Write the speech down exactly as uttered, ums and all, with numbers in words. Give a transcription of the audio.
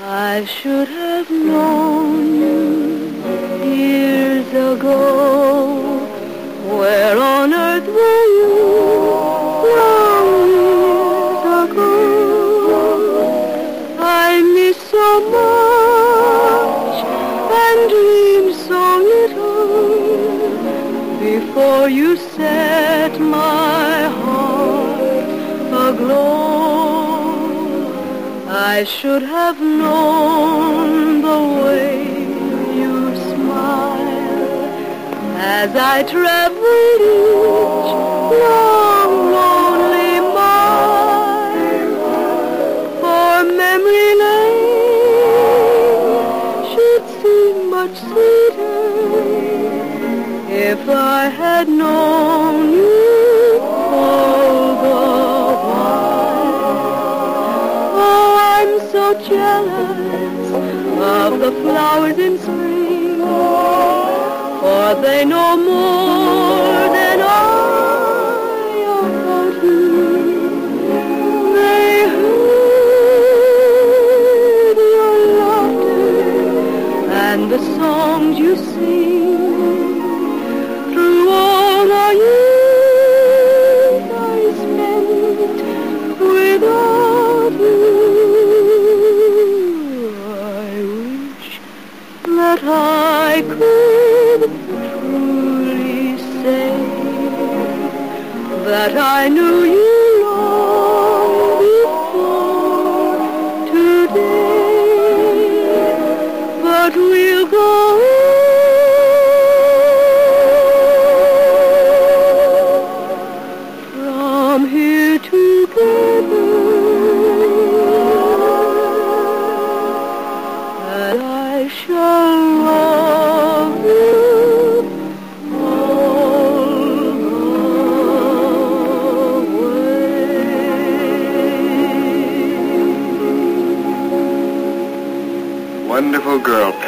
I should have known years ago. Where on earth were you long years ago? I miss so much and dream so little before you set my heart aglow. I should have known the way you smile as I traveled each long, lonely mile. For memory lane should seem much sweeter if I had known you all the while. Oh, I'm so jealous of the flowers in spring, for they know more than I about you. They heard your laughter and the songs you sing through all the years I spent without you. I wish that I could truly say that I knew you long before today, but we'll go from here together, and I shall love you all the way. Wonderful girl,